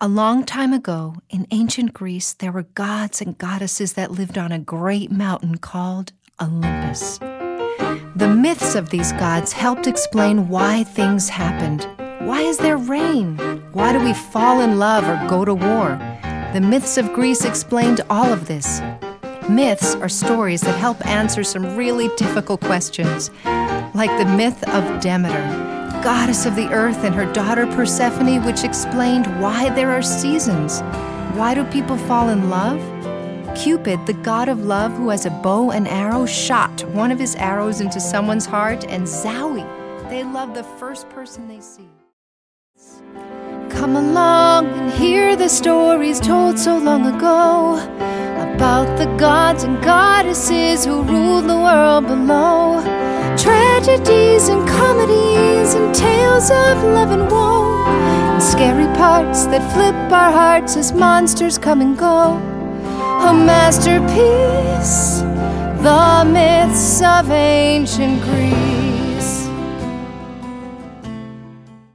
A long time ago, in ancient Greece, there were gods and goddesses that lived on a great mountain called Olympus. The myths of these gods helped explain why things happened. Why is there rain? Why do we fall in love or go to war? The myths of Greece explained all of this. Myths are stories that help answer some really difficult questions, like the myth of Demeter, goddess of the earth, and her daughter Persephone, which explained why there are seasons. Why do people fall in love? Cupid, the god of love who has a bow and arrow, shot one of his arrows into someone's heart, and Zowie, they love the first person they see. Come along and hear the stories told so long ago about the gods and goddesses who ruled the world below. Tragedies and comedies and tales of love and woe, and scary parts that flip our hearts as monsters come and go. A masterpiece, the myths of ancient Greece.